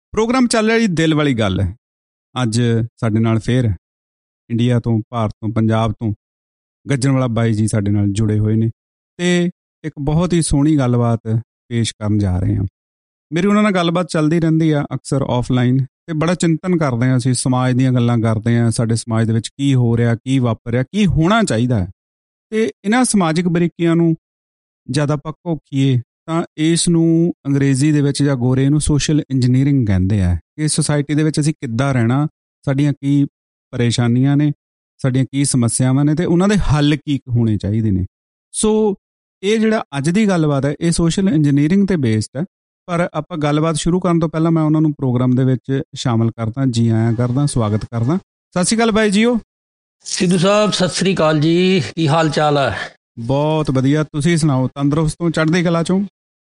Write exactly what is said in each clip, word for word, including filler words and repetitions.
Programme ਚੱਲ ਰਿਹਾ ਜੀ ਦਿਲ ਵਾਲੀ ਗੱਲ ਹੈ। ਅੱਜ ਸਾਡੇ ਨਾਲ ਫੇਰ ਇੰਡੀਆ ਤੋਂ, ਭਾਰਤ ਤੋਂ, ਪੰਜਾਬ ਤੋਂ ਗੱਜਣਵਾਲਾ ਬਾਈ ਜੀ ਸਾਡੇ ਨਾਲ ਜੁੜੇ ਹੋਏ ਨੇ ਅਤੇ ਇੱਕ ਬਹੁਤ ਹੀ ਸੋਹਣੀ ਗੱਲਬਾਤ ਪੇਸ਼ ਕਰਨ ਜਾ ਰਹੇ ਹਾਂ। ਮੇਰੀ ਉਹਨਾਂ ਨਾਲ ਗੱਲਬਾਤ ਚੱਲਦੀ ਰਹਿੰਦੀ ਆ ਅਕਸਰ ਆਫਲਾਈਨ, ਅਤੇ ਬੜਾ ਚਿੰਤਨ ਕਰਦੇ ਹਾਂ ਅਸੀਂ, ਸਮਾਜ ਦੀਆਂ ਗੱਲਾਂ ਕਰਦੇ ਹਾਂ, ਸਾਡੇ ਸਮਾਜ ਦੇ ਵਿੱਚ ਕੀ ਹੋ ਰਿਹਾ, ਕੀ ਵਾਪਰ ਰਿਹਾ, ਕੀ ਹੋਣਾ ਚਾਹੀਦਾ ਹੈ। ਅਤੇ ਇਹਨਾਂ ਸਮਾਜਿਕ ਬਰੀਕੀਆਂ ਨੂੰ ਜਦ ਆਪਾਂ ਘੋਖੀਏ ਤਾਂ ਇਸ ਨੂੰ ਅੰਗਰੇਜ਼ੀ ਦੇ ਵਿੱਚ ਜਾਂ ਗੋਰੇ ਨੂੰ ਸੋਸ਼ਲ ਇੰਜੀਨੀਅਰਿੰਗ ਕਹਿੰਦੇ ਆ। ਕਿ ਸੁਸਾਇਟੀ ਦੇ ਵਿੱਚ ਅਸੀਂ ਕਿੱਦਾਂ ਰਹਿਣਾ, ਸਾਡੀਆਂ ਕੀ ਪਰੇਸ਼ਾਨੀਆਂ ਨੇ, ਸਾਡੀਆਂ ਕੀ ਸਮੱਸਿਆਵਾਂ ਨੇ ਅਤੇ ਉਹਨਾਂ ਦੇ ਹੱਲ ਕੀ ਹੋਣੇ ਚਾਹੀਦੇ ਨੇ। ਸੋ ਇਹ ਜਿਹੜਾ ਅੱਜ ਦੀ ਗੱਲਬਾਤ ਹੈ ਇਹ ਸੋਸ਼ਲ ਇੰਜੀਨੀਅਰਿੰਗ 'ਤੇ ਬੇਸਡ ਹੈ। ਪਰ ਆਪਾਂ ਗੱਲਬਾਤ ਸ਼ੁਰੂ ਕਰਨ ਤੋਂ ਪਹਿਲਾਂ ਮੈਂ ਉਹਨਾਂ ਨੂੰ ਪ੍ਰੋਗਰਾਮ ਦੇ ਵਿੱਚ ਸ਼ਾਮਲ ਕਰਦਾ, ਜੀ ਆਇਆਂ ਕਰਦਾ, ਸਵਾਗਤ ਕਰਦਾ। ਸਤਿ ਸ਼੍ਰੀ ਅਕਾਲ ਬਾਈ ਜੀਓ। ਸਿੱਧੂ ਸਾਹਿਬ ਸਤਿ ਸ਼੍ਰੀ ਅਕਾਲ ਜੀ, ਕੀ ਹਾਲ ਚਾਲ ਹੈ? ਬਹੁਤ ਵਧੀਆ, ਤੁਸੀਂ ਸੁਣਾਓ? ਤੰਦਰੁਸਤ ਤੋਂ, ਚੜ੍ਹਦੀ ਕਲਾ ਚੋਂ?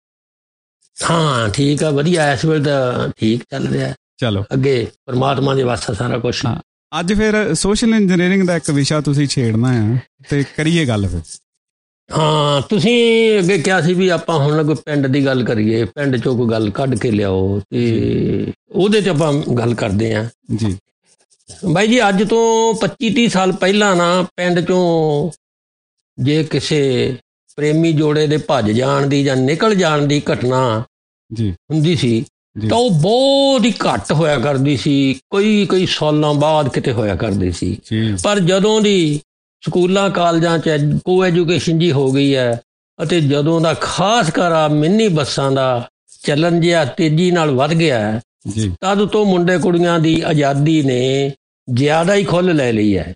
ਹਾਂ ਠੀਕ ਆ, ਵਧੀਆ। ਇਸ ਵੇਲੇ ਤਾਂ ਠੀਕ ਚੱਲ ਰਿਹਾ। ਚਲੋ ਅੱਗੇ ਪਰਮਾਤਮਾ ਦੇ ਵਾਸਤੇ ਸਾਰਾ ਕੁਛ। ਹਾਂ, ਅੱਜ ਫਿਰ ਸੋਸ਼ਲ ਇੰਜੀਨੀਅਰਿੰਗ ਦਾ ਇੱਕ ਵਿਸ਼ਾ ਤੁਸੀਂ ਛੇੜਨਾ ਆ ਅਤੇ ਕਰੀਏ ਗੱਲ ਫਿਰ। ਹਾਂ, ਤੁਸੀਂ ਅੱਗੇ ਕਿਹਾ ਸੀ ਵੀ ਆਪਾਂ ਹੁਣ ਕੋਈ ਪਿੰਡ ਦੀ ਗੱਲ ਕਰੀਏ, ਪਿੰਡ 'ਚੋਂ ਕੋਈ ਗੱਲ ਕੱਢ ਕੇ ਲਿਆਓ ਅਤੇ ਉਹਦੇ 'ਚ ਆਪਾਂ ਗੱਲ ਕਰਦੇ ਹਾਂ ਜੀ। ਬਾਈ ਜੀ, ਅੱਜ ਤੋਂ ਪੱਚੀ ਤੀਹ ਸਾਲ ਪਹਿਲਾਂ ਨਾ ਪਿੰਡ 'ਚੋਂ ਜੇ ਕਿਸੇ ਪ੍ਰੇਮੀ ਜੋੜੇ ਦੇ ਭੱਜ ਜਾਣ ਦੀ ਜਾਂ ਨਿਕਲ ਜਾਣ ਦੀ ਘਟਨਾ ਜੀ ਹੁੰਦੀ ਸੀ ਤਾਂ ਉਹ ਬਹੁਤ ਹੀ ਘੱਟ ਹੋਇਆ ਕਰਦੀ ਸੀ, ਕਈ ਕਈ ਸਾਲਾਂ ਬਾਅਦ ਕਿਤੇ ਹੋਇਆ ਕਰਦੀ ਸੀ। ਪਰ ਜਦੋਂ ਦੀ ਸਕੂਲਾਂ ਕਾਲਜਾਂ 'ਚ ਕੋ ਐਜੂਕੇਸ਼ਨ ਜੀ ਹੋ ਗਈ ਹੈ ਅਤੇ ਜਦੋਂ ਦਾ ਖਾਸ ਕਰ ਆ ਮਿੰਨੀ ਬੱਸਾਂ ਦਾ ਚੱਲਣ ਜਿਹਾ ਤੇਜ਼ੀ ਨਾਲ ਵੱਧ ਗਿਆ ਹੈ, ਤਦ ਤੋਂ ਮੁੰਡੇ ਕੁੜੀਆਂ ਦੀ ਆਜ਼ਾਦੀ ਨੇ ਜ਼ਿਆਦਾ ਹੀ ਖੁੱਲ੍ਹ ਲੈ ਲਈ ਹੈ।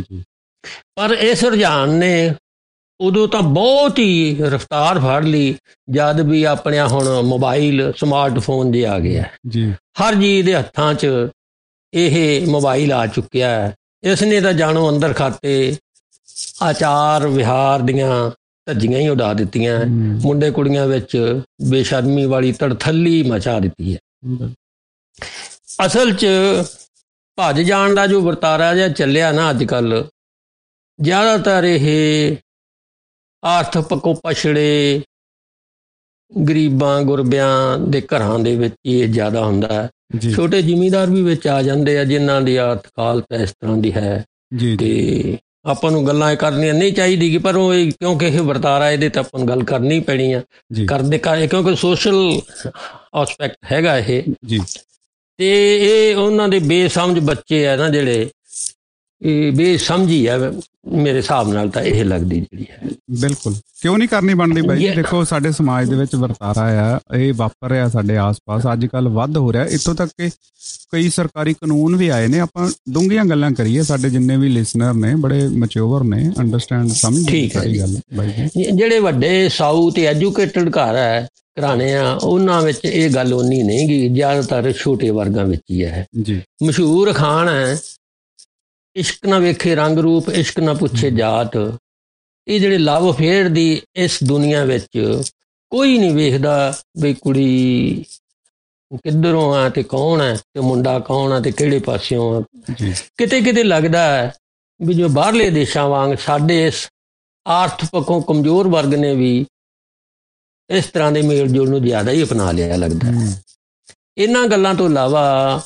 ਪਰ ਇਸ ਰੁਝਾਨ ਨੇ ਉਦੋਂ ਤਾਂ ਬਹੁਤ ਹੀ ਰਫਤਾਰ ਫੜ ਲਈ ਜਦ ਵੀ ਆਪਣੇ ਹੁਣ ਮੋਬਾਈਲ ਸਮਾਰਟਫੋਨ ਜੇ ਆ ਗਿਆ। ਹਰ ਜੀਅ ਦੇ ਹੱਥਾਂ 'ਚ ਇਹ ਮੋਬਾਈਲ ਆ ਚੁੱਕਿਆ ਹੈ। ਇਸ ਨੇ ਤਾਂ ਜਾਣੋ ਅੰਦਰ ਖਾਤੇ ਆਚਾਰ ਵਿਹਾਰ ਦੀਆਂ ਧੱਜੀਆਂ ਹੀ ਉਡਾ ਦਿੱਤੀਆਂ, ਮੁੰਡੇ ਕੁੜੀਆਂ ਵਿੱਚ ਬੇਸ਼ਰਮੀ ਵਾਲੀ ਤੜਥੱਲੀ ਮਚਾ ਦਿੱਤੀ ਹੈ। ਅਸਲ 'ਚ ਭੱਜ ਜਾਣ ਦਾ ਜੋ ਵਰਤਾਰਾ ਜਿਹਾ ਚੱਲਿਆ ਨਾ ਅੱਜ ਕੱਲ੍ਹ, ਜ਼ਿਆਦਾਤਰ ਇਹ ਆਰਥਿਕ ਪੱਖੋਂ ਪਛੜੇ ਗਰੀਬਾਂ ਗੁਰਬਿਆਂ ਦੇ ਘਰਾਂ ਦੇ ਵਿੱਚ ਇਹ ਜ਼ਿਆਦਾ ਹੁੰਦਾ ਹੈ। ਛੋਟੇ ਜ਼ਿਮੀਂਦਾਰ ਵੀ ਵਿੱਚ ਆ ਜਾਂਦੇ ਆ ਜਿਨ੍ਹਾਂ ਦੀ ਆਰਥਿਕ ਹਾਲਤ ਇਸ ਤਰ੍ਹਾਂ ਦੀ ਹੈ ਅਤੇ ਆਪਾਂ ਨੂੰ ਗੱਲਾਂ ਕਰਨੀਆਂ ਨਹੀਂ ਚਾਹੀਦੀ, ਪਰ ਉਹ ਕਿਉਂਕਿ ਇਹ ਵਰਤਾਰਾ ਇਹਦੇ ਤਾਂ ਆਪਾਂ ਨੂੰ ਗੱਲ ਕਰਨੀ ਪੈਣੀ ਆ, ਕਰਦੇ ਕਰ ਕਿਉਂਕਿ ਸੋਸ਼ਲ ਆਸਪੈਕਟ ਹੈਗਾ ਇਹ। ਅਤੇ ਇਹ ਉਹਨਾਂ ਦੇ ਬੇਸਮਝ ਬੱਚੇ ਆ ਨਾ ਜਿਹੜੇ, ਇਹ ਬੇਸਮਝੀ ਹੈ ਮੇਰੇ ਹਿਸਾਬ ਨਾਲ ਤਾਂ ਇਹ ਲੱਗਦੀ ਜਿਹੜੀ ਹੈ। ਬਿਲਕੁਲ, ਕਿਉਂ ਨਹੀਂ ਕਰਨੀ ਬਣਦੀ ਬਾਈ? ਦੇਖੋ ਸਾਡੇ ਸਮਾਜ ਦੇ ਵਿੱਚ ਵਰਤਾਰਾ ਆ, ਇਹ ਵਾਪਰ ਰਿਹਾ ਸਾਡੇ ਆਸ ਪਾਸ, ਅੱਜ ਕੱਲ੍ਹ ਵੱਧ ਹੋ ਰਿਹਾ। ਇੱਥੋਂ ਤੱਕ ਕਿ ਕਈ ਸਰਕਾਰੀ ਕਾਨੂੰਨ ਵੀ ਆਏ ਨੇ। ਆਪਾਂ ਡੂੰਘੀਆਂ ਗੱਲਾਂ ਕਰੀਏ, ਸਾਡੇ ਜਿੰਨੇ ਵੀ ਲਿਸਨਰ ਨੇ ਬੜੇ ਮੈਚਿਓਰ ਨੇ, ਅੰਡਰਸਟੈਂਡ ਸਮਝ ਸਾਰੀ ਗੱਲ ਬਾਈ ਜੀ। ਜਿਹੜੇ ਵੱਡੇ ਸਾਊ ਤੇ ਐਜੂਕੇਟਡ ਘਰ ਹੈ ਘਰਾਣੇ ਆ, ਉਹਨਾਂ ਵਿੱਚ ਇਹ ਗੱਲ ਓਨੀ ਨਹੀਂ ਗੀ, ਜ਼ਿਆਦਾਤਰ ਛੋਟੇ ਵਰਗਾਂ ਵਿੱਚ ਹੀ ਹੈ। ਮਸ਼ਹੂਰ ਅਖਾਣ ਹੈ, ਇਸ਼ਕ ਨਾ ਵੇਖੇ ਰੰਗ ਰੂਪ, ਇਸ਼ਕ ਨਾ ਪੁੱਛੇ ਜਾਤ। ਇਹ ਜਿਹੜੇ ਲਵ ਅਫੇਅਰ ਦੀ ਇਸ ਦੁਨੀਆ ਵਿੱਚ ਕੋਈ ਨਹੀਂ ਵੇਖਦਾ ਵੀ ਕੁੜੀ ਕਿੱਧਰੋਂ ਆ ਅਤੇ ਕੌਣ ਹੈ ਅਤੇ ਮੁੰਡਾ ਕੌਣ ਆ ਅਤੇ ਕਿਹੜੇ ਪਾਸਿਓਂ ਆ। ਕਿਤੇ ਕਿਤੇ ਲੱਗਦਾ ਹੈ ਵੀ ਜੋ ਬਾਹਰਲੇ ਦੇਸ਼ਾਂ ਵਾਂਗ ਸਾਡੇ ਇਸ ਆਰਥਿਕ ਪੱਖੋਂ ਕਮਜ਼ੋਰ ਵਰਗ ਨੇ ਵੀ ਇਸ ਤਰ੍ਹਾਂ ਦੇ ਮੇਲ ਜੋਲ ਨੂੰ ਜ਼ਿਆਦਾ ਹੀ ਅਪਣਾ ਲਿਆ ਲੱਗਦਾ। ਇਹਨਾਂ ਗੱਲਾਂ ਤੋਂ ਇਲਾਵਾ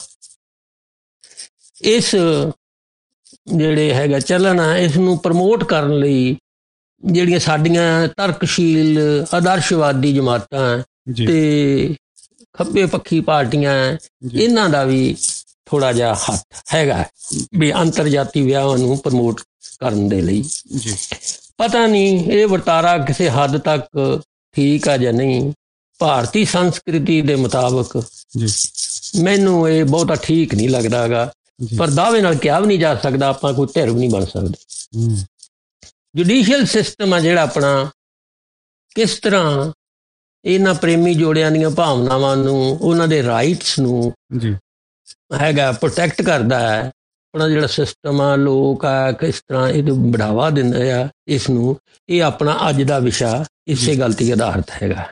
ਇਸ ਜਿਹੜੇ ਹੈਗਾ ਚੱਲਣ ਆ, ਇਸ ਨੂੰ ਪ੍ਰਮੋਟ ਕਰਨ ਲਈ ਜਿਹੜੀਆਂ ਸਾਡੀਆਂ ਤਰਕਸ਼ੀਲ ਆਦਰਸ਼ਵਾਦੀ ਜਮਾਤਾਂ ਅਤੇ ਖੱਬੇ ਪੱਖੀ ਪਾਰਟੀਆਂ, ਇਹਨਾਂ ਦਾ ਵੀ ਥੋੜ੍ਹਾ ਜਿਹਾ ਹੱਥ ਹੈਗਾ ਵੀ ਅੰਤਰਜਾਤੀ ਵਿਆਹਾਂ ਨੂੰ ਪ੍ਰਮੋਟ ਕਰਨ ਦੇ ਲਈ। ਪਤਾ ਨਹੀਂ ਇਹ ਵਰਤਾਰਾ ਕਿਸੇ ਹੱਦ ਤੱਕ ਠੀਕ ਆ ਜਾਂ ਨਹੀਂ। ਭਾਰਤੀ ਸੰਸਕ੍ਰਿਤੀ ਦੇ ਮੁਤਾਬਕ ਮੈਨੂੰ ਇਹ ਬਹੁਤਾ ਠੀਕ ਨਹੀਂ ਲੱਗਦਾ ਹੈਗਾ, ਪਰ ਦਾਅਵੇ ਨਾਲ ਕਿਹਾ ਵੀ ਨਹੀਂ ਜਾ ਸਕਦਾ, ਆਪਾਂ ਕੋਈ ਧਿਰ ਵੀ ਨਹੀਂ ਬਣ ਸਕਦੇ। ਜੁਡੀਸ਼ੀਅਲ ਸਿਸਟਮ ਆ ਜਿਹੜਾ ਆਪਣਾ, ਕਿਸ ਤਰ੍ਹਾਂ ਇਹਨਾਂ ਪ੍ਰੇਮੀ ਜੋੜਿਆਂ ਦੀਆਂ ਭਾਵਨਾਵਾਂ ਨੂੰ, ਉਹਨਾਂ ਦੇ ਰਾਈਟਸ ਨੂੰ ਹੈਗਾ ਪ੍ਰੋਟੈਕਟ ਕਰਦਾ ਹੈ। ਆਪਣਾ ਜਿਹੜਾ ਸਿਸਟਮ ਆ, ਲੋਕ ਆ ਕਿਸ ਤਰ੍ਹਾਂ ਇਹਨੂੰ ਬੜਾਵਾ ਦਿੰਦੇ ਆ ਇਸ ਨੂੰ, ਇਹ ਆਪਣਾ ਅੱਜ ਦਾ ਵਿਸ਼ਾ ਇਸੇ ਗੱਲ 'ਤੇ ਆਧਾਰਿਤ ਹੈਗਾ।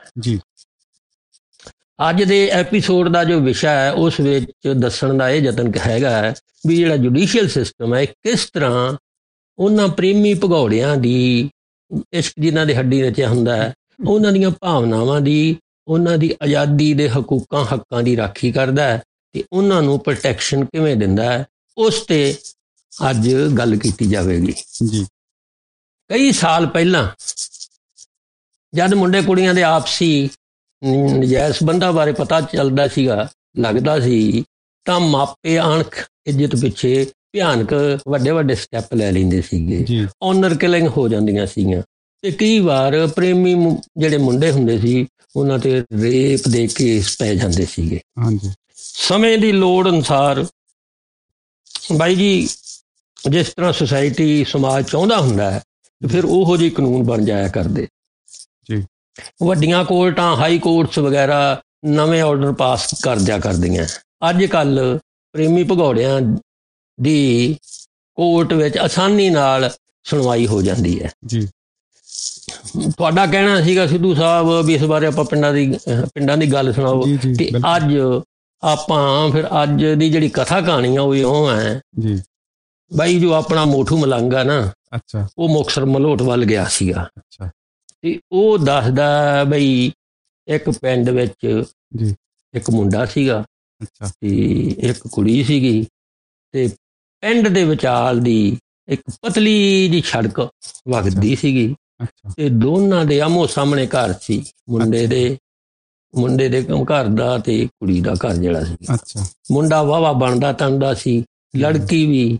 ਅੱਜ ਦੇ ਐਪੀਸੋਡ ਦਾ ਜੋ ਵਿਸ਼ਾ ਹੈ ਉਸ ਵਿੱਚ ਦੱਸਣ ਦਾ ਇਹ ਯਤਨ ਹੈਗਾ ਹੈ ਵੀ ਜਿਹੜਾ ਜੁਡੀਸ਼ੀਅਲ ਸਿਸਟਮ ਹੈ ਕਿਸ ਤਰ੍ਹਾਂ ਉਹਨਾਂ ਪ੍ਰੇਮੀ ਭਗੌੜਿਆਂ ਦੀ, ਇਸ਼ਕ ਜਿਨ੍ਹਾਂ ਦੇ ਹੱਡੀ ਰਚਿਆ ਹੁੰਦਾ ਹੈ, ਉਹਨਾਂ ਦੀਆਂ ਭਾਵਨਾਵਾਂ ਦੀ, ਉਹਨਾਂ ਦੀ ਆਜ਼ਾਦੀ ਦੇ ਹਕੂਕਾਂ ਹੱਕਾਂ ਦੀ ਰਾਖੀ ਕਰਦਾ ਹੈ ਤੇ ਉਹਨਾਂ ਨੂੰ ਪ੍ਰੋਟੈਕਸ਼ਨ ਕਿਵੇਂ ਦਿੰਦਾ ਹੈ, ਉਸ ਤੇ ਅੱਜ ਗੱਲ ਕੀਤੀ ਜਾਵੇਗੀ। ਜੀ। ਕਈ ਸਾਲ ਪਹਿਲਾਂ ਜਦ ਮੁੰਡੇ ਕੁੜੀਆਂ ਦੇ ਆਪਸੀ ਨਜਾਇਜ਼ ਸੰਬੰਧਾਂ ਬਾਰੇ ਪਤਾ ਚੱਲਦਾ ਸੀਗਾ, ਲੱਗਦਾ ਸੀ, ਤਾਂ ਮਾਪੇ ਅਣਖ ਇੱਜ਼ਤ ਪਿੱਛੇ ਭਿਆਨਕ ਵੱਡੇ ਵੱਡੇ ਸਟੈਪ ਲੈ ਲੈਂਦੇ ਸੀਗੇ। ਓਨਰ ਕਿਲਿੰਗ ਹੋ ਜਾਂਦੀਆਂ ਸੀਗੀਆਂ ਤੇ ਕਈ ਵਾਰ ਪ੍ਰੇਮੀ ਜਿਹੜੇ ਮੁੰਡੇ ਹੁੰਦੇ ਸੀ ਉਹਨਾਂ ਤੇ ਰੇਪ ਦੇ ਕੇਸ ਪੈ ਜਾਂਦੇ ਸੀਗੇ। ਹਾਂਜੀ। ਸਮੇਂ ਦੀ ਲੋੜ ਅਨੁਸਾਰ ਬਾਈ ਜੀ, ਜਿਸ ਤਰ੍ਹਾਂ ਸੁਸਾਇਟੀ ਸਮਾਜ ਚਾਹੁੰਦਾ ਹੁੰਦਾ ਹੈ ਫਿਰ ਉਹੋ ਜਿਹੇ ਕਾਨੂੰਨ ਬਣ ਜਾਇਆ ਕਰਦੇ। ਜੀ। ਵੱਡੀਆਂ ਕੋਰਟਾਂ, ਹਾਈ ਕੋਰਟਸ ਵਗੈਰਾ ਨਵੇਂ ਆਰਡਰ ਪਾਸ ਕਰ ਦਿਆ ਕਰਦੀਆਂ। ਅੱਜ ਕੱਲ੍ਹ ਪ੍ਰੇਮੀ ਭਗੌੜਿਆਂ ਦੀ ਕੋਰਟ ਵਿੱਚ ਆਸਾਨੀ ਨਾਲ ਸੁਣਵਾਈ ਹੋ ਜਾਂਦੀ ਹੈ। ਜੀ। ਤੁਹਾਡਾ ਕਹਿਣਾ ਸੀਗਾ ਸਿੱਧੂ ਸਾਹਿਬ ਵੀ ਇਸ ਬਾਰੇ ਆਪਾਂ ਪਿੰਡਾਂ ਦੀ ਪਿੰਡਾਂ ਦੀ ਗੱਲ ਸੁਣਾਓ। ਜੀ, ਜੀ, ਤੇ ਅੱਜ ਆਪਾਂ ਫਿਰ ਅੱਜ ਦੀ ਜਿਹੜੀ ਕਥਾ ਕਹਾਣੀ ਆ ਉਹ ਇਉਂ ਹੈ ਜੀ ਬਾਈ, ਜੋ ਆਪਣਾ ਮੋਠੂ ਮਲੰਗ ਆ ਨਾ, ਅੱਛਾ, ਉਹ ਮੁਕਤਸਰ ਮਲੋਟ ਵੱਲ ਗਿਆ ਸੀਗਾ। ਅੱਛਾ। ਤੇ ਉਹ ਦੱਸਦਾ ਬਈ ਇੱਕ ਪਿੰਡ ਵਿੱਚ ਜੀ ਇੱਕ ਮੁੰਡਾ ਸੀਗਾ, ਅੱਛਾ, ਤੇ ਇੱਕ ਕੁੜੀ ਸੀਗੀ, ਤੇ ਪਿੰਡ ਦੇ ਵਿਚਾਲ ਦੀ ਇੱਕ ਪਤਲੀ ਜਿਹੀ ਸੜਕ ਵਗਦੀ ਸੀਗੀ, ਤੇ ਦੋਨਾਂ ਦੇ ਆਮੋ ਸਾਹਮਣੇ ਘਰ ਸੀ, ਮੁੰਡੇ ਦੇ ਮੁੰਡੇ ਦੇ ਘਰ ਦਾ ਤੇ ਕੁੜੀ ਦਾ ਘਰ ਜਿਹੜਾ ਸੀ। ਅੱਛਾ। ਮੁੰਡਾ ਵਾਹਵਾ ਬਣਦਾ ਤਣਦਾ ਸੀ, ਲੜਕੀ ਵੀ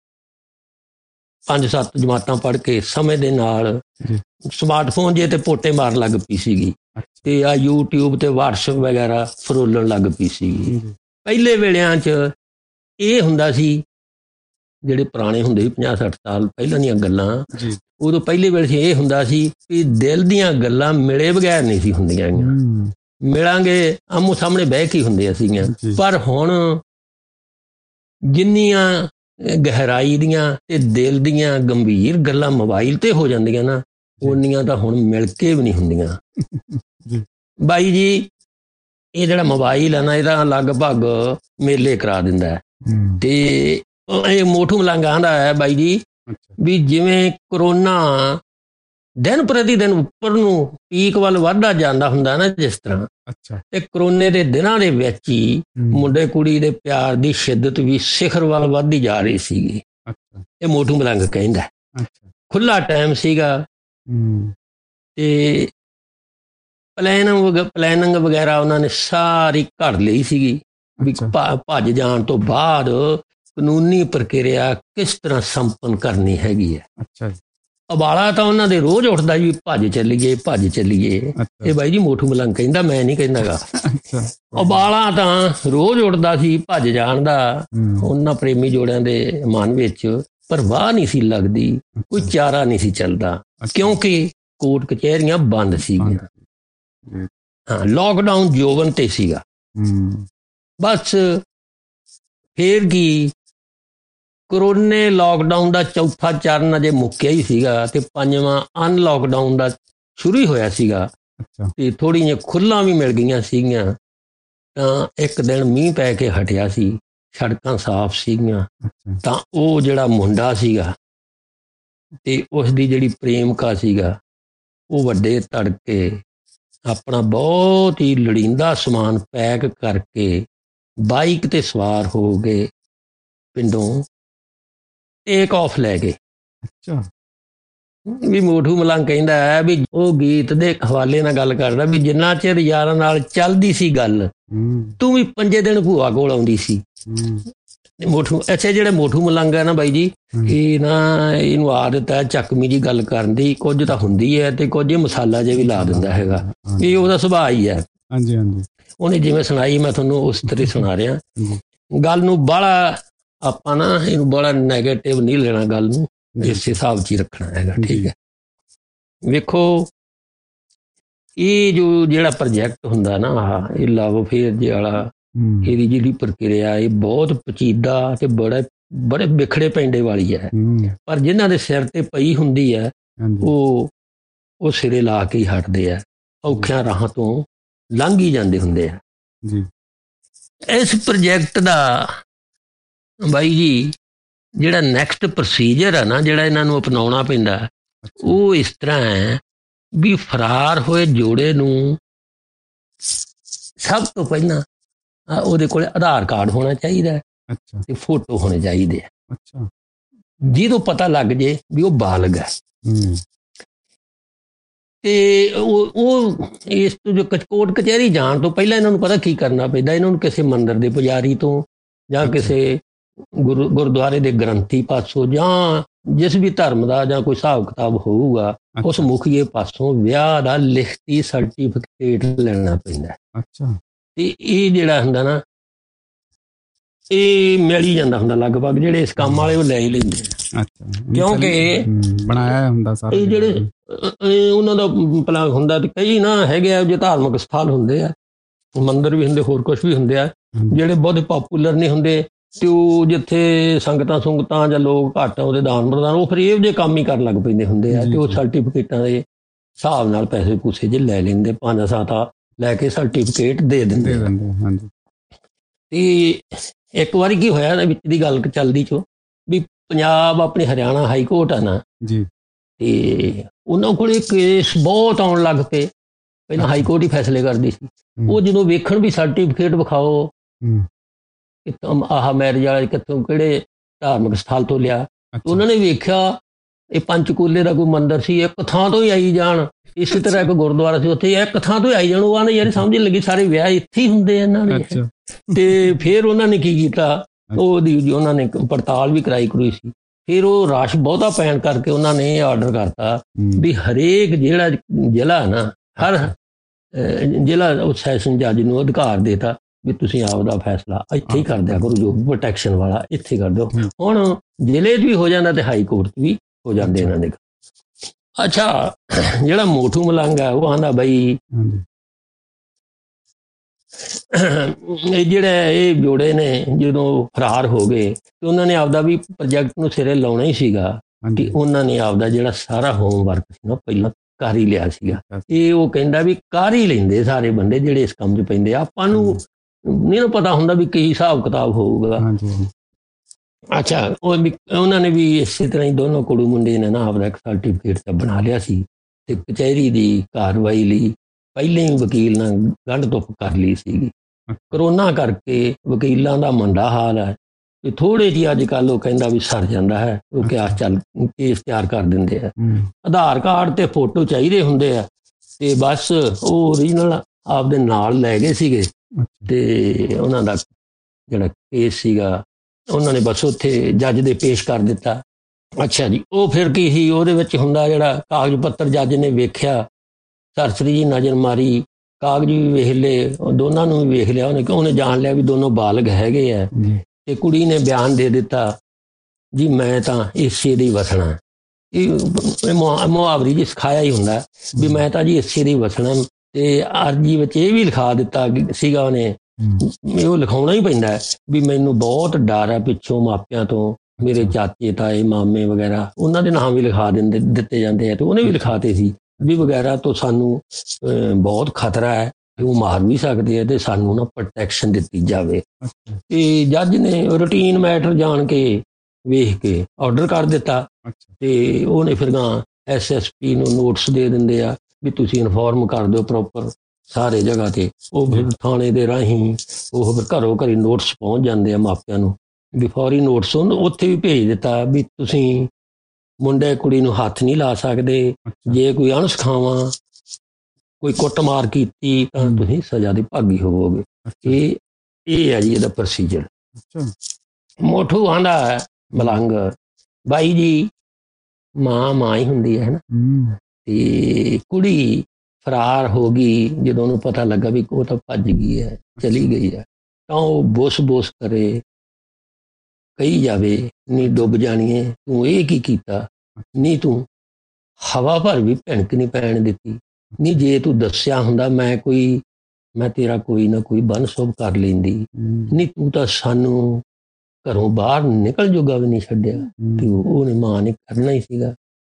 ਪੰਜ ਸੱਤ ਜਮਾਤਾਂ ਪੜ੍ਹ ਕੇ ਸਮੇਂ ਦੇ ਨਾਲ ਸਮਾਰਟਫੋਨ ਜੇ ਤੇ ਪੋਟੇ ਮਾਰਨ ਲੱਗ ਪਈ ਸੀਗੀ, ਤੇ ਆ ਯੂਟਿਊਬ ਤੇ ਵਟਸਐਪ ਵਗੈਰਾ ਫਰੋਲਣ ਲੱਗ ਪਈ ਸੀਗੀ। ਪਹਿਲੇ ਵੇਲਿਆਂ 'ਚ ਇਹ ਹੁੰਦਾ ਸੀ, ਜਿਹੜੇ ਪੁਰਾਣੇ ਹੁੰਦੇ ਸੀ ਪੰਜਾਹ ਸੱਠ ਸਾਲ ਪਹਿਲਾਂ ਦੀਆਂ ਗੱਲਾਂ, ਉਦੋਂ ਪਹਿਲੇ ਵੇਲੇ 'ਚ ਇਹ ਹੁੰਦਾ ਸੀ ਵੀ ਦਿਲ ਦੀਆਂ ਗੱਲਾਂ ਮਿਲੇ ਬਗੈਰ ਨਹੀਂ ਸੀ ਹੁੰਦੀਆਂ ਗੀਆਂ, ਮਿਲਾਂਗੇ ਆਮੋ ਸਾਹਮਣੇ ਬਹਿ ਕੇ ਹੁੰਦੀਆਂ ਸੀਗੀਆਂ। ਪਰ ਹੁਣ ਜਿੰਨੀਆਂ ਗਹਿਰਾਈ ਦੀਆਂ ਤੇ ਦਿਲ ਦੀਆਂ ਗੰਭੀਰ ਗੱਲਾਂ ਮੋਬਾਈਲ ਤੇ ਹੋ ਜਾਂਦੀਆਂ ਨਾ, ਉਨੀਆਂ ਤਾਂ ਹੁਣ ਮਿਲ ਕੇ ਵੀ ਨਹੀਂ ਹੁੰਦੀਆਂ। ਬਾਈ ਜੀ, ਇਹ ਜਿਹੜਾ ਮੋਬਾਈਲ ਹੈ ਨਾ, ਇਹਦਾ ਲਗਭਗ ਮੇਲੇ ਕਰਾ ਦਿੰਦਾ ਹੈ। ਤੇ ਇਹ ਮੋਠੂ ਮਲੰਗ ਆਂਦਾ ਹੈ ਬਾਈ ਜੀ ਵੀ ਜਿਵੇਂ ਕਰੋਨਾ ਦਿਨ ਪ੍ਰਤੀ ਦਿਨ ਉੱਪਰ ਨੂੰ ਪੀਕ ਵੱਲ ਵੱਧਦਾ ਜਾਂਦਾ ਹੁੰਦਾ ਨਾ, ਜਿਸ ਤਰ੍ਹਾਂ, ਤੇ ਕਰੋਨੇ ਦੇ ਦਿਨਾਂ ਦੇ ਵਿੱਚ ਹੀ ਮੁੰਡੇ ਕੁੜੀ ਦੇ ਪਿਆਰ ਦੀ ਸ਼ਿੱਦਤ ਵੀ ਸਿਖਰ ਵੱਲ ਵੱਧਦੀ ਜਾ ਰਹੀ ਸੀਗੀ। ਇਹ ਮੋਠੂ ਮਲੰਗ ਕਹਿੰਦਾ। ਖੁੱਲਾ ਟਾਈਮ ਸੀਗਾ ਤੇ ਪਲੈਨਿੰਗ ਪਲੈਨਿੰਗ ਵਗੈਰਾ ਉਹਨਾਂ ਨੇ ਸਾਰੀ ਘੜ ਲਈ ਸੀਗੀ ਵੀ ਭੱਜ ਜਾਣ ਤੋਂ ਬਾਅਦ ਕਾਨੂੰਨੀ ਪ੍ਰਕਿਰਿਆ ਕਿਸ ਤਰ੍ਹਾਂ ਸੰਪੰਨ ਕਰਨੀ ਹੈਗੀ ਹੈ। ਅੱਛਾ। ਉਬਾਲਾ ਤਾਂ ਉਹਨਾਂ ਦੇ ਰੋਜ਼ ਉੱਠਦਾ ਜੀ, ਭੱਜ ਚੱਲੀਏ ਭੱਜ ਚੱਲੀਏ। ਇਹ ਬਾਈ ਜੀ ਮੋਠੂ ਮਲੰਗ ਕਹਿੰਦਾ, ਮੈਂ ਨਹੀਂ ਕਹਿੰਦਾ ਗਾ। ਉਬਾਲਾ ਤਾਂ ਰੋਜ਼ ਉੱਠਦਾ ਸੀ ਭੱਜ ਜਾਣ ਦਾ ਉਹਨਾਂ ਪ੍ਰੇਮੀ ਜੋੜਿਆਂ ਦੇ ਮਨ ਵਿੱਚ, ਪਰ ਵਾਹ ਨਹੀਂ ਸੀ ਲੱਗਦੀ, ਕੋਈ ਚਾਰਾ ਨਹੀਂ ਸੀ ਚੱਲਦਾ, ਕਿਉਂਕਿ ਕੋਰਟ ਕਚਹਿਰੀਆਂ ਬੰਦ ਸੀਗੀਆਂ। ਹਾਂ, ਲੋਕਡਾਊਨ ਜੋਬਨ ਤੇ ਸੀਗਾ। ਬਸ ਫੇਰ ਕੀ, ਕਰੋਨੇ ਲੋਕਡਾਊਨ ਦਾ ਚੌਥਾ ਚਰਨ ਅਜੇ ਮੁੱਕਿਆ ਹੀ ਸੀਗਾ ਤੇ ਪੰਜਵਾਂ ਅਨਲੋਕਡਾਊਨ ਦਾ ਸ਼ੁਰੂ ਹੀ ਹੋਇਆ ਸੀਗਾ, ਤੇ ਥੋੜ੍ਹੀਆਂ ਜਿਹੀਆਂ ਖੁੱਲ੍ਹਾਂ ਵੀ ਮਿਲ ਗਈਆਂ ਸੀਗੀਆਂ। ਤਾਂ ਇੱਕ ਦਿਨ ਮੀਂਹ ਪੈ ਕੇ ਹਟਿਆ ਸੀ, ਸੜਕਾਂ ਸਾਫ਼ ਸੀਗੀਆਂ, ਤਾਂ ਉਹ ਜਿਹੜਾ ਮੁੰਡਾ ਸੀਗਾ ਤੇ ਉਸ ਦੀ ਜਿਹੜੀ ਪ੍ਰੇਮਿਕਾ ਸੀਗਾ, ਉਹ ਵੱਡੇ ਤੜਕੇ ਆਪਣਾ ਬਹੁਤ ਹੀ ਲੋੜੀਂਦਾ ਸਮਾਨ ਪੈਕ ਕਰਕੇ ਬਾਈਕ ਤੇ ਸਵਾਰ ਹੋ ਗਏ ਪਿੰਡੋਂ ਟੇਕ ਆਫ ਲੈ ਗਏ। ਅੱਛਾ। ਵੀ ਮੋਠੂ ਮਲੰਗ ਕਹਿੰਦਾ ਹੈ ਵੀ ਉਹ ਗੀਤ ਦੇ ਹਵਾਲੇ ਨਾਲ ਗੱਲ ਕਰਦਾ ਵੀ ਜਿੰਨਾ ਚਿਰ ਯਾਰਾਂ ਨਾਲ ਚੱਲਦੀ ਸੀ ਗੱਲ, ਤੂੰ ਵੀ ਪੰਜੇ ਦਿਨ ਭੂਆ ਕੋਲ ਆਉਂਦੀ ਸੀ। ਮੋਠੂ ਅੱਛਾ, ਜਿਹੜੇ ਮੋਠੂ ਮਲੰਗ ਹੈ ਨਾ ਬਾਈ ਜੀ, ਇਹ ਨਾ ਇਹਨੂੰ ਆਦਤ ਹੈ ਚੱਕਵੀਂ ਜੀ ਗੱਲ ਕਰਨ ਦੀ, ਕੁਝ ਤਾਂ ਹੁੰਦੀ ਹੈ ਤੇ ਕੁਝ ਮਸਾਲਾ ਜਿਹਾ ਵੀ ਲਾ ਦਿੰਦਾ ਹੈਗਾ, ਇਹ ਉਹਦਾ ਸੁਭਾਅ ਹੀ ਹੈ। ਹਾਂਜੀ ਹਾਂਜੀ। ਉਹਨੇ ਜਿਵੇਂ ਸੁਣਾਈ ਮੈਂ ਤੁਹਾਨੂੰ ਉਸ ਤਰ੍ਹਾਂ ਸੁਣਾ ਰਿਹਾ। ਗੱਲ ਨੂੰ ਬਾਹਲਾ ਆਪਾਂ ਨਾ ਇਹਨੂੰ ਬੜਾ ਨੈਗੇਟਿਵ ਨਹੀਂ ਲੈਣਾ, ਗੱਲ ਨੂੰ ਇਸ ਹਿਸਾਬ 'ਚ ਹੀ ਰੱਖਣਾ ਹੈਗਾ, ਠੀਕ ਹੈ। ਵੇਖੋ, ਇਹ ਜੋ ਜਿਹੜਾ ਪ੍ਰੋਜੈਕਟ ਹੁੰਦਾ ਨਾ, ਆਹ ਇਹ ਲਵ ਅਫੇਅਰ ਜੇ ਵਾਲਾ, ਇਹਦੀ ਜਿਹੜੀ ਪ੍ਰਕਿਰਿਆ ਇਹ ਬਹੁਤ ਪਚੀਦਾ ਤੇ ਬੜਾ ਬੜੇ ਬਿਖੜੇ ਪੈਂਡੇ ਵਾਲੀ ਹੈ, ਪਰ ਜਿਨ੍ਹਾਂ ਦੇ ਸਿਰ ਤੇ ਪਈ ਹੁੰਦੀ ਹੈ ਉਹ ਉਹ ਸਿਰੇ ਲਾ ਕੇ ਹੀ ਹਟਦੇ ਆ, ਔਖਿਆਂ ਰਾਹਾਂ ਤੋਂ ਲੰਘ ਹੀ ਜਾਂਦੇ ਹੁੰਦੇ ਆ। ਇਸ ਪ੍ਰੋਜੈਕਟ ਦਾ ਬਾਈ ਜੀ ਜਿਹੜਾ ਨੈਕਸਟ ਪ੍ਰੋਸੀਜਰ ਹੈ ਨਾ, ਜਿਹੜਾ ਇਹਨਾਂ ਨੂੰ ਅਪਣਾਉਣਾ ਪੈਂਦਾ, ਉਹ ਇਸ ਤਰ੍ਹਾਂ ਹੈ ਵੀ ਫਰਾਰ ਹੋਏ ਜੋੜੇ ਨੂੰ ਸਭ ਤੋਂ ਪਹਿਲਾਂ ਉਹਦੇ ਕੋਲ ਆਧਾਰ ਕਾਰਡ ਹੋਣਾ ਚਾਹੀਦਾ ਅੱਛਾ ਤੇ ਫੋਟੋ ਹੋਣੇ ਚਾਹੀਦੇ ਆ, ਅੱਛਾ ਜਿਹਦੋਂ ਪਤਾ ਲੱਗ ਜੇ ਵੀ ਉਹ ਬਾਲਗ ਹੈ। ਹੂੰ ਤੇ ਉਹ ਉਹ ਇਸ ਤੋਂ ਜੋ ਕੋਰਟ ਕਚਹਿਰੀ ਜਾਣ ਤੋਂ ਪਹਿਲਾਂ ਇਹਨਾਂ ਨੂੰ ਪਤਾ ਕੀ ਕਰਨਾ ਪੈਂਦਾ, ਇਹਨਾਂ ਨੂੰ ਕਿਸੇ ਮੰਦਿਰ ਦੇ ਪੁਜਾਰੀ ਤੋਂ ਜਾਂ ਕਿਸੇ ਗੁਰੂ ਗੁਰਦੁਆਰੇ ਦੇ ਗ੍ਰੰਥੀ ਪਾਸੋਂ ਜਾਂ ਜਿਸ ਵੀ ਧਰਮ ਦਾ ਜਾਂ ਕੋਈ ਹਿਸਾਬ ਕਿਤਾਬ ਹੋਊਗਾ ਉਸ ਮੁਖੀਏ ਪਾਸੋਂ ਵਿਆਹ ਦਾ ਲਿਖਤੀ ਸਰਟੀਫਿਕੇਟ ਲੈਣਾ ਪੈਂਦਾ। ਅੱਛਾ ਤੇ ਇਹ ਜਿਹੜਾ ਹੁੰਦਾ ਨਾ ਇਹ ਮਿਲ ਹੀ ਜਾਂਦਾ ਹੁੰਦਾ, ਲਗਭਗ ਜਿਹੜੇ ਇਸ ਕੰਮ ਵਾਲੇ ਉਹ ਲੈ ਹੀ ਲੈਂਦੇ ਆ। ਅੱਛਾ ਕਿਉਂਕਿ ਬਣਾਇਆ ਹੁੰਦਾ ਸਾਰਾ ਇਹ ਜਿਹੜੇ ਉਹਨਾਂ ਦਾ ਭਲਾ ਹੁੰਦਾ ਤੇ ਕਈ ਨਾ ਹੈਗੇ ਆ ਜੋ ਧਾਰਮਿਕ ਸਥਾਨ ਹੁੰਦੇ ਆ, ਮੰਦਿਰ ਵੀ ਹੁੰਦੇ, ਹੋਰ ਕੁਛ ਵੀ ਹੁੰਦੇ ਆ ਜਿਹੜੇ ਬਹੁਤ ਪਾਪੂਲਰ ਨਹੀਂ ਹੁੰਦੇ ਤੇ ਉਹ ਜਿੱਥੇ ਸੰਗਤਾਂ ਸੁੰਗਤਾਂ ਜਾਂ ਲੋਕ ਘੱਟ ਉਹਦੇ ਦਾਨ ਪ੍ਰਦਾਨ ਉਹ ਫਿਰ ਇਹੋ ਜਿਹੇ ਕੰਮ ਹੀ ਕਰਨ ਲੱਗ ਪੈਂਦੇ ਹੁੰਦੇ ਆ ਤੇ ਉਹ ਸਰਟੀਫਿਕੇਟਾਂ ਦੇ ਹਿਸਾਬ ਨਾਲ ਪੈਸੇ ਪੂਸੇ ਜੇ ਲੈ ਲੈਂਦੇ, ਪੰਜ ਸੱਤ ਲੈ ਕੇ ਸਰਟੀਫਿਕੇਟ ਦੇ ਦਿੰਦੇ। ਹਾਂਜੀ ਤੇ ਇੱਕ ਵਾਰੀ ਕੀ ਹੋਇਆ ਵਿੱਚ ਦੀ ਗੱਲ ਚੱਲਦੀ ਚੋ ਵੀ ਪੰਜਾਬ ਆਪਣੇ ਹਰਿਆਣਾ ਹਾਈ ਕੋਰਟ ਆ ਨਾ ਜੀ, ਤੇ ਉਹਨਾਂ ਕੋਲ ਕੇਸ ਬਹੁਤ ਆਉਣ ਲੱਗ ਪਏ। ਪਹਿਲਾਂ ਹਾਈ ਕੋਰਟ ਹੀ ਫੈਸਲੇ ਕਰਦੀ ਸੀ, ਉਹ ਜਦੋਂ ਵੇਖਣ ਵੀ ਸਰਟੀਫਿਕੇਟ ਵਿਖਾਓ ਆਹ ਮੈਰਿਜ ਵਾਲਾ ਕਿੱਥੋਂ ਕਿਹੜੇ ਧਾਰਮਿਕ ਸਥਲ ਤੋਂ ਲਿਆ, ਉਹਨਾਂ ਨੇ ਵੇਖਿਆ ਇਹ ਪੰਚਕੂਲੇ ਦਾ ਕੋਈ ਮੰਦਿਰ ਸੀ, ਇੱਕ ਥਾਂ ਤੋਂ ਹੀ ਆਈ ਜਾਣ। ਇਸੇ ਤਰ੍ਹਾਂ ਇੱਕ ਗੁਰਦੁਆਰਾ ਸੀ, ਉੱਥੇ ਇੱਕ ਥਾਂ ਤੋਂ ਹੀ ਆਈ ਜਾਣ। ਉਹ ਆਨੇ ਯਾਰ ਸਮਝ ਲੱਗੀ ਸਾਰੇ ਵਿਆਹ ਇੱਥੇ ਹੀ ਹੁੰਦੇ ਆ ਇਹਨਾਂ ਦੇ। ਤੇ ਫਿਰ ਉਹਨਾਂ ਨੇ ਕੀ ਕੀਤਾ, ਉਹਦੀ ਉਹਨਾਂ ਨੇ ਪੜਤਾਲ ਵੀ ਕਰਾਈ ਕਰੂਈ ਸੀ। ਫਿਰ ਉਹ ਰਸ਼ ਬਹੁਤਾ ਪੈਣ ਕਰਕੇ ਉਹਨਾਂ ਨੇ ਆਰਡਰ ਕਰਤਾ ਵੀ ਹਰੇਕ ਜਿਹੜਾ ਜ਼ਿਲ੍ਹਾ ਨਾ ਹਰ ਜ਼ਿਲ੍ਹਾ ਉਹ ਸੈਸ਼ਨ ਜੱਜ ਨੂੰ ਅਧਿਕਾਰ ਦੇਤਾ ਵੀ ਤੁਸੀਂ ਆਪ ਦਾ ਫੈਸਲਾ ਇੱਥੇ ਹੀ ਕਰ ਦਿਆ ਕਰੋ, ਜੋ ਪ੍ਰੋਟੈਕਸ਼ਨ ਵਾਲਾ ਇੱਥੇ ਕਰ ਦਿਓ। ਹੁਣ ਜ਼ਿਲ੍ਹੇ 'ਚ ਵੀ ਹੋ ਜਾਂਦਾ ਤੇ ਹਾਈ ਕੋਰਟ 'ਚ ਵੀ ਹੋ ਜਾਂਦੇ ਇਹਨਾਂ ਦੇ। ਅੱਛਾ, ਜਿਹੜਾ ਮੋਠੂ ਮਲੰਗ ਹੈ ਉਹ ਆਂਦਾ ਬਈ ਇਹ ਜਿਹੜੇ ਇਹ ਜੋੜੇ ਨੇ ਜਦੋਂ ਫਰਾਰ ਹੋ ਗਏ ਤੇ ਉਹਨਾਂ ਨੇ ਆਪਦਾ ਵੀ ਪ੍ਰੋਜੈਕਟ ਨੂੰ ਸਿਰੇ ਲਾਉਣਾ ਹੀ ਸੀਗਾ ਕਿ ਉਹਨਾਂ ਨੇ ਆਪਦਾ ਜਿਹੜਾ ਸਾਰਾ ਹੋਮਵਰਕ ਸੀ ਨਾ ਪਹਿਲਾਂ ਕਰ ਹੀ ਲਿਆ ਸੀਗਾ। ਇਹ ਉਹ ਕਹਿੰਦਾ ਵੀ ਕਰ ਹੀ ਲੈਂਦੇ ਸਾਰੇ ਬੰਦੇ ਜਿਹੜੇ ਇਸ ਕੰਮ 'ਚ ਪੈਂਦੇ, ਆਪਾਂ ਨੂੰ ਨਹੀਂ ਨਾ ਪਤਾ ਹੁੰਦਾ ਵੀ ਕੀ ਹਿਸਾਬ ਕਿਤਾਬ ਹੋਊਗਾ। ਅੱਛਾ, ਉਹ ਵੀ ਉਹਨਾਂ ਨੇ ਵੀ ਇਸੇ ਤਰ੍ਹਾਂ ਹੀ ਦੋਨੋਂ ਕੁੜੀ ਮੁੰਡੇ ਨੇ ਨਾ ਆਪਦਾ ਇੱਕ ਸਰਟੀਫਿਕੇਟ ਤਾਂ ਬਣਾ ਲਿਆ ਸੀ ਤੇ ਕਚਹਿਰੀ ਦੀ ਕਾਰਵਾਈ ਲਈ ਪਹਿਲਾਂ ਹੀ ਵਕੀਲ ਨਾਲ ਗੰਢ ਧੁੱਪ ਕਰ ਲਈ ਸੀਗੀ। ਕਰੋਨਾ ਕਰਕੇ ਵਕੀਲਾਂ ਦਾ ਮੰਦਾ ਹਾਲ ਹੈ ਵੀ ਥੋੜੇ ਜਿਹੀ ਅੱਜ ਕੱਲ੍ਹ ਉਹ ਕਹਿੰਦਾ ਵੀ ਸਰ ਜਾਂਦਾ ਹੈ, ਉਹ ਕਿਆਸ ਚੱਲ ਕੇਸ ਤਿਆਰ ਕਰ ਦਿੰਦੇ ਆ। ਆਧਾਰ ਕਾਰਡ ਤੇ ਫੋਟੋ ਚਾਹੀਦੇ ਹੁੰਦੇ ਆ ਤੇ ਬਸ ਉਹ ਓਰੀਜਨਲ ਆਪਦੇ ਨਾਲ ਲੈ ਗਏ ਸੀਗੇ ਤੇ ਉਹਨਾਂ ਦਾ ਜਿਹੜਾ ਕੇਸ ਸੀਗਾ ਉਹਨਾਂ ਨੇ ਬਸ ਉੱਥੇ ਜੱਜ ਦੇ ਪੇਸ਼ ਕਰ ਦਿੱਤਾ। ਅੱਛਾ ਜੀ, ਉਹ ਫਿਰ ਕੀ ਸੀ ਉਹਦੇ ਵਿੱਚ ਹੁੰਦਾ ਜਿਹੜਾ ਕਾਗਜ਼ ਪੱਤਰ ਜੱਜ ਨੇ ਵੇਖਿਆ, ਸਰਸਰੀ ਜੀ ਨਜ਼ਰ ਮਾਰੀ, ਕਾਗਜ਼ ਵੀ ਵੇਖ ਲਏ, ਦੋਨਾਂ ਨੂੰ ਵੀ ਵੇਖ ਲਿਆ ਉਹਨੇ, ਕਿ ਉਹਨੇ ਜਾਣ ਲਿਆ ਵੀ ਦੋਨੋਂ ਬਾਲਗ ਹੈਗੇ ਆ। ਤੇ ਕੁੜੀ ਨੇ ਬਿਆਨ ਦੇ ਦਿੱਤਾ ਜੀ ਮੈਂ ਤਾਂ ਇਸੇ ਦੀ ਵਸਣਾ, ਇਹ ਮੁਹਾਵਰੀ ਜੀ ਸਿਖਾਇਆ ਹੀ ਹੁੰਦਾ ਵੀ ਮੈਂ ਤਾਂ ਜੀ ਇਸੇ ਦੀ ਵਸਣਾ। ਤੇ ਅਰਜੀ ਵਿੱਚ ਇਹ ਵੀ ਲਿਖਾ ਦਿੱਤਾ ਸੀਗਾ ਉਹਨੇ, ਉਹ ਲਿਖਾਉਣਾ ਹੀ ਪੈਂਦਾ ਵੀ ਮੈਨੂੰ ਬਹੁਤ ਡਰ ਹੈ ਪਿੱਛੋਂ ਮਾਪਿਆਂ ਤੋਂ, ਮੇਰੇ ਚਾਚੇ ਤਾਏ ਮਾਮੇ ਵਗੈਰਾ ਉਹਨਾਂ ਦੇ ਨਾਮ ਵੀ ਲਿਖਾ ਦਿੰਦੇ ਦਿੱਤੇ ਜਾਂਦੇ ਆ ਤੇ ਉਹਨੇ ਵੀ ਲਿਖਾਤੇ ਸੀ ਵੀ ਵਗੈਰਾ ਤੋਂ ਸਾਨੂੰ ਬਹੁਤ ਖਤਰਾ ਹੈ, ਉਹ ਮਾਰ ਵੀ ਸਕਦੇ ਆ ਤੇ ਸਾਨੂੰ ਨਾ ਪ੍ਰੋਟੈਕਸ਼ਨ ਦਿੱਤੀ ਜਾਵੇ। ਤੇ ਜੱਜ ਨੇ ਰੂਟੀਨ ਮੈਟਰ ਜਾਣ ਕੇ ਵੇਖ ਕੇ ਆਰਡਰ ਕਰ ਦਿੱਤਾ ਤੇ ਉਹਨੇ ਫਿਰ ਗਾਂ ਐਸ ਐਸ ਪੀ ਨੂੰ ਨੋਟਿਸ ਦੇ ਦਿੰਦੇ ਆ ਵੀ ਤੁਸੀਂ ਇਨਫੋਰਮ ਕਰ ਦਿਓ ਪ੍ਰੋਪਰ ਸਾਰੇ ਜਗ੍ਹਾ ਤੇ। ਉਹ ਫਿਰ ਥਾਣੇ ਦੇ ਰਾਹੀਂ ਉਹ ਫਿਰ ਘਰੋਂ ਘਰੀ ਨੋਟਿਸ ਪਹੁੰਚ ਜਾਂਦੇ ਆ ਮਾਪਿਆਂ ਨੂੰ ਵੀ ਫੌਰੀ ਨੋਟਿਸ ਉੱਥੇ ਵੀ ਭੇਜ ਦਿੱਤਾ ਵੀ ਤੁਸੀਂ ਮੁੰਡੇ ਕੁੜੀ ਨੂੰ ਹੱਥ ਨਹੀਂ ਲਾ ਸਕਦੇ, ਜੇ ਕੋਈ ਅਣਸਖਾਵਾਂ ਕੋਈ ਕੁੱਟਮਾਰ ਕੀਤੀ ਤਾਂ ਤੁਸੀਂ ਸਜ਼ਾ ਦੇ ਭਾਗੀ ਹੋਵੋਗੇ। ਇਹ ਇਹ ਹੈ ਜੀ ਇਹਦਾ ਪ੍ਰੋਸੀਜਰ। ਮੋਠੂ ਆਂਦਾ ਹੈ ਮਲੰਗ ਬਾਈ ਜੀ ਮਾਂ ਮਾਂ ਹੀ ਹੁੰਦੀ ਹੈ ਨਾ, ਤੇ ਕੁੜੀ ਫਰਾਰ ਹੋ ਗਈ ਜਦੋਂ ਉਹਨੂੰ ਪਤਾ ਲੱਗਾ ਵੀ ਉਹ ਤਾਂ ਭੱਜ ਗਈ ਹੈ, ਚਲੀ ਗਈ ਹੈ, ਤਾਂ ਉਹ ਬੋਸ ਬੋਸ ਕਰੇ ਕਹੀ ਜਾਵੇ ਨਹੀਂ ਡੁੱਬ ਜਾਣੀਏ ਤੂੰ ਇਹ ਕੀ ਕੀਤਾ, ਨਹੀਂ ਤੂੰ ਹਵਾ ਭਰ ਵੀ ਭਿਣਕ ਨਹੀਂ ਪੈਣ ਦਿੱਤੀ, ਨਹੀਂ ਜੇ ਤੂੰ ਦੱਸਿਆ ਹੁੰਦਾ ਮੈਂ ਕੋਈ ਮੈਂ ਤੇਰਾ ਕੋਈ ਨਾ ਕੋਈ ਬੰਨ ਸੁਭ ਕਰ ਲੈਂਦੀ, ਨਹੀਂ ਤੂੰ ਤਾਂ ਸਾਨੂੰ ਘਰੋਂ ਬਾਹਰ ਨਿਕਲ ਜੋਗਾ ਵੀ ਨਹੀਂ ਛੱਡਿਆ। ਤੇ ਉਹਨੇ ਮਾਂ ਨੇ ਕਰਨਾ ਹੀ ਸੀਗਾ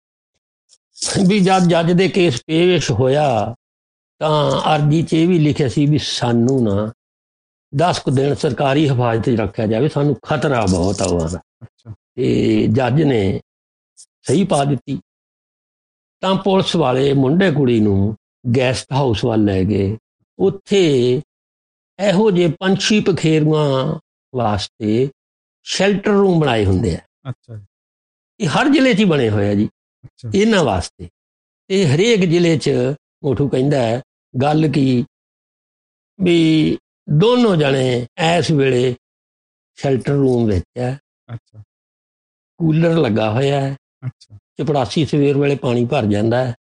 ਵੀ ਜਦ ਜੱਜ ਦੇ ਕੇਸ ਪੇਸ਼ ਹੋਇਆ ਤਾਂ ਅਰਜੀ 'ਚ ਇਹ ਵੀ ਲਿਖਿਆ ਸੀ ਵੀ ਸਾਨੂੰ ਨਾ ਦਸ ਕੁ ਦਿਨ ਸਰਕਾਰੀ ਹਿਫਾਜ਼ਤ 'ਚ ਰੱਖਿਆ ਜਾਵੇ, ਸਾਨੂੰ ਖਤਰਾ ਬਹੁਤ ਆ ਉਹਦਾ। ਤੇ ਜੱਜ ਨੇ ਸਹੀ ਪਾ ਦਿੱਤੀ ਤਾਂ ਪੁਲਿਸ ਵਾਲੇ ਮੁੰਡੇ ਕੁੜੀ ਨੂੰ ਗੈਸਟ ਹਾਊਸ ਵੱਲ ਲੈ ਗਏ। ਉੱਥੇ ਇਹੋ ਜਿਹੇ ਪੰਛੀ ਪਖੇਰੂਆਂ ਵਾਸਤੇ ਸ਼ੈਲਟਰ ਰੂਮ ਬਣਾਏ ਹੁੰਦੇ ਆ। ਅੱਛਾ, ਇਹ ਹਰ ਜ਼ਿਲ੍ਹੇ 'ਚ ਹੀ ਬਣੇ ਹੋਏ ਆ ਜੀ ਇਹਨਾਂ ਵਾਸਤੇ। ਤੇ ਹਰੇਕ ਜ਼ਿਲ੍ਹੇ 'ਚ ਮੋਠੂ ਕਹਿੰਦਾ ਹੈ ਗੱਲ ਕੀ ਵੀ ਦੋਨੋਂ ਜਣੇ ਇਸ ਵੇਲੇ ਸ਼ੈਲਟਰ ਰੂਮ ਵਿੱਚ ਹੈ। ਅੱਛਾ, ਕੂਲਰ ਲੱਗਾ ਹੋਇਆ ਹੈ। ਅੱਛਾ, ਚਪੜਾਸੀ ਸਵੇਰ ਵੇਲੇ ਪਾਣੀ ਭਰ ਜਾਂਦਾ ਹੈ।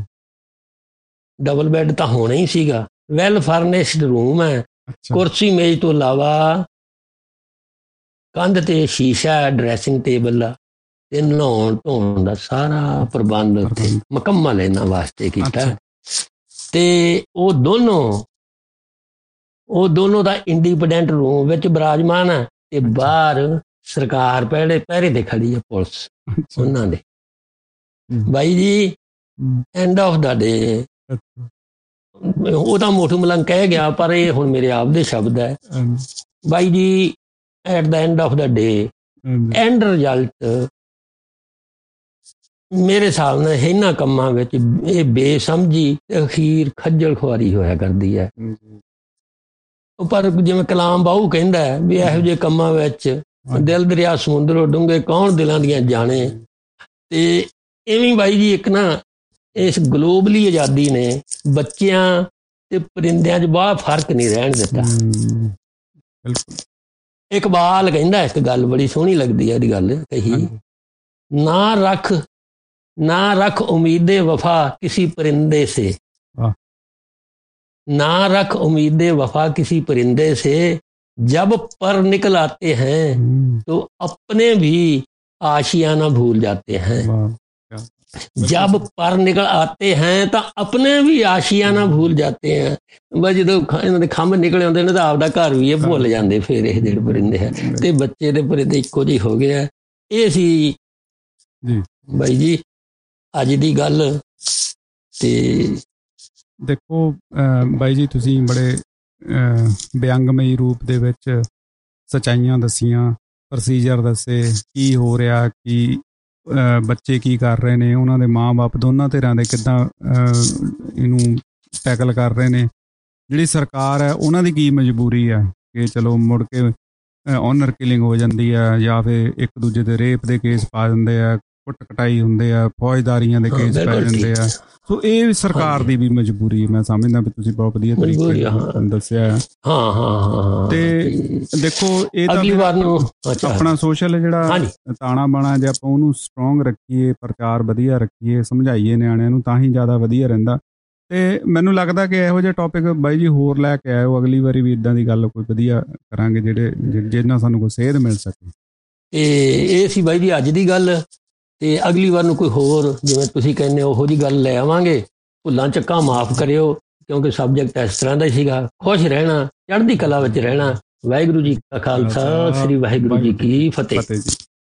ਡਬਲ ਬੈੱਡ ਤਾਂ ਹੋਣਾ ਹੀ ਸੀਗਾ। ਵੈਲ ਫਰਨਿਸ਼ਡ ਰੂਮ ਹੈ। ਕੁਰਸੀ ਮੇਜ਼ ਤੋਂ ਇਲਾਵਾ ਕੰਧ ਤੇ ਸ਼ੀਸ਼ਾ ਹੈ, ਡਰੈਸਿੰਗ ਟੇਬਲ ਆ, ਤੇ ਨਹਾਉਣ ਧੋਣ ਦਾ ਸਾਰਾ ਪ੍ਰਬੰਧ ਉੱਥੇ ਮੁਕੰਮਲ ਇਹਨਾਂ ਵਾਸਤੇ ਕੀਤਾ। ਤੇ ਉਹ ਦੋਨੋਂ ਉਹ ਦੋਨੋਂ ਦਾ ਇੰਡੀਪੈਂਡੈਂਟ ਰੂਮ ਵਿੱਚ ਬਿਰਾਜਮਾਨ ਹੈ ਤੇ ਬਾਹਰ ਸਰਕਾਰ ਪਹਿਲੇ ਪਹਿਰੇ ਤੇ ਖੜੀ ਹੈ, ਪੁਲਿਸ ਉਹਨਾਂ ਦੇ। ਬਾਈ ਜੀ ਐਂਡ ਆਫ ਦਾ ਡੇ ਉਹ ਤਾਂ ਮੋਠੂ ਮਲੰਗ ਕਹਿ ਗਿਆ, ਪਰ ਇਹ ਹੁਣ ਮੇਰੇ ਆਪ ਦੇ ਸ਼ਬਦ ਹੈ। ਬਾਈ ਜੀ at the end of the day and result ਮੇਰੇ ਹਿਸਾਬ ਨਾਲ ਇਹਨਾਂ ਕੰਮਾਂ ਵਿੱਚ ਇਹ ਬੇਸਮਝੀ ਤੇ ਅਖੀਰ ਖੱਜਲ ਖੁਆਰੀ ਹੋਇਆ ਕਰਦੀ ਹੈ। ਪਰ ਜਿਵੇਂ ਕਲਾਮ ਬਾਹੂ ਕਹਿੰਦਾ ਵੀ ਇਹੋ ਜਿਹੇ ਕੰਮਾਂ ਵਿੱਚ ਦਿਲ ਦਰਿਆ ਸਮੁੰਦਰੋਂ ਡੂੰਘੇ ਕੌਣ ਦਿਲਾਂ ਦੀਆਂ ਜਾਣੇ। ਤੇ ਇਵੇਂ ਬਾਈ ਜੀ ਇੱਕ ਨਾ ਇਸ ਗਲੋਬਲੀ ਆਜ਼ਾਦੀ ਨੇ ਬੱਚਿਆਂ ਤੇ ਪਰਿੰਦਿਆਂ 'ਚ ਬਹੁਤ ਫਰਕ ਨਹੀਂ ਰਹਿਣ ਦਿੱਤਾ। ਇਕਬਾਲ ਕਹਿੰਦਾ ਇੱਕ ਗੱਲ ਬੜੀ ਸੋਹਣੀ ਲੱਗਦੀ ਹੈ, ਇਹਦੀ ਗੱਲ ਕਹੀ, ਨਾ ਰੱਖ ਨਾ ਰੱਖ ਉਮੀਦੇ ਵਫਾ किसी परिंदे से, ना रख उम्मीदे वफा किसी परिंदे से, जब पर निकल आते हैं तो अपने भी आशियाना भूल जाते हैं। जब पर निकल आते हैं तो अपने भी आशियाना भूल जाते हैं। बस जो ਇਹਨਾਂ ਦੇ ਖੰਭ ਨਿਕਲੇ ਹੁੰਦੇ ਨੇ ਤਾਂ ਆਪਦਾ ਘਰ ਵੀ ਇਹ ਭੁੱਲ ਜਾਂਦੇ ਫਿਰ ਇਹ ਜਿਹੜੇ ਪਰਿੰਦੇ ਹੈ। ਤੇ ਬੱਚੇ ਦੇ ਪਰਿੰਦੇ ਇੱਕੋ ਜਿਹੇ ਹੋ ਗਏ ਆ। ਇਹ ਸੀ ਬਾਈ ਜੀ ਅੱਜ ਦੀ ਗੱਲ। ਤੇ ਦੇਖੋ ਬਾਈ ਜੀ ਤੁਸੀਂ ਬੜੇ ਵਿਅੰਗਮਈ ਰੂਪ ਦੇ ਵਿੱਚ ਸੱਚਾਈਆਂ ਦੱਸੀਆਂ, ਪ੍ਰੋਸੀਜਰ ਦੱਸੇ, ਕੀ ਹੋ ਰਿਹਾ, ਕੀ ਬੱਚੇ ਕੀ ਕਰ ਰਹੇ ਨੇ, ਉਹਨਾਂ ਦੇ ਮਾਂ ਬਾਪ ਦੋਨਾਂ ਧਿਰਾਂ ਦੇ ਕਿੱਦਾਂ ਇਹਨੂੰ ਟੈਕਲ ਕਰ ਰਹੇ ਨੇ। ਜਿਹੜੀ ਸਰਕਾਰ ਹੈ ਉਹਨਾਂ ਦੀ ਕੀ ਮਜਬੂਰੀ ਹੈ ਕਿ ਚਲੋ ਮੁੜ ਕੇ ਓਨਰ ਕਿਲਿੰਗ ਹੋ ਜਾਂਦੀ ਹੈ ਜਾਂ ਫਿਰ ਇੱਕ ਦੂਜੇ ਦੇ ਰੇਪ ਦੇ ਕੇਸ ਪਾ ਦਿੰਦੇ ਆ, ਕੁੱਟ ਕਟਾਈ ਹੁੰਦੇ ਆ, ਫੌਜਦਾਰੀਆਂ ਦੇ ਕੇਸ ਪੈ ਜਾਂਦੇ ਆ। ਸੋ ਇਹ ਸਰਕਾਰ ਦੀ ਵੀ ਮਜਬੂਰੀ ਮੈਂ ਸਮਝਦਾ ਵੀ ਤੁਸੀਂ ਬਹੁਤ ਵਧੀਆ ਤਰੀਕੇ ਨਾਲ ਦੱਸਿਆ ਹੈ। ਹਾਂ ਹਾਂ ਹਾਂ ਤੇ ਦੇਖੋ ਇਹ ਤਾਂ ਆਪਣਾ ਸੋਸ਼ਲ ਜਿਹੜਾ ਤਾਣਾ ਬਾਣਾ ਜੇ ਆਪਾਂ ਉਹਨੂੰ ਸਟਰੋਂਗ ਰੱਖੀਏ, ਪ੍ਰਚਾਰ ਵਧੀਆ ਰੱਖੀਏ, ਸਮਝਾਈਏ ਨਿਆਣਿਆਂ ਨੂੰ, ਤਾਂ ਹੀ ਜ਼ਿਆਦਾ ਵਧੀਆ ਰਹਿੰਦਾ। ਤੇ ਮੈਨੂੰ ਲੱਗਦਾ ਕਿ ਇਹੋ ਜਿਹੇ ਟੌਪਿਕ ਬਾਈ ਜੀ ਹੋਰ ਲੈ ਕੇ ਆਇਓ, ਅਗਲੀ ਵਾਰੀ ਵੀ ਇੱਦਾਂ ਦੀ ਗੱਲ ਕੋਈ ਵਧੀਆ ਕਰਾਂਗੇ ਜਿਹੜੇ ਜਿਹਦੇ ਨਾਲ ਸਾਨੂੰ ਕੋਈ ਸੇਧ ਮਿਲ ਸਕੇ। ਤੇ ਇਹ ਸੀ ਬਾਈ ਜੀ ਅੱਜ ਦੀ ਗੱਲ। ਤੇ ਅਗਲੀ ਵਾਰ ਨੂੰ ਕੋਈ ਹੋਰ ਜਿਵੇਂ ਤੁਸੀਂ ਕਹਿੰਦੇ ਹੋ ਉਹੋ ਜਿਹੀ ਗੱਲ ਲੈ ਆਵਾਂਗੇ। ਭੁੱਲਾਂ ਚੱਕਾਂ ਮਾਫ਼ ਕਰਿਓ ਕਿਉਂਕਿ ਸਬਜੈਕਟ ਇਸ ਤਰ੍ਹਾਂ ਦਾ ਹੀ ਸੀਗਾ। ਖੁਸ਼ ਰਹਿਣਾ, ਚੜ੍ਹਦੀ ਕਲਾ ਵਿੱਚ ਰਹਿਣਾ। ਵਾਹਿਗੁਰੂ ਜੀ ਕਾ ਖਾਲਸਾ, ਸ੍ਰੀ ਵਾਹਿਗੁਰੂ ਜੀ ਕੀ ਫਤਿਹ।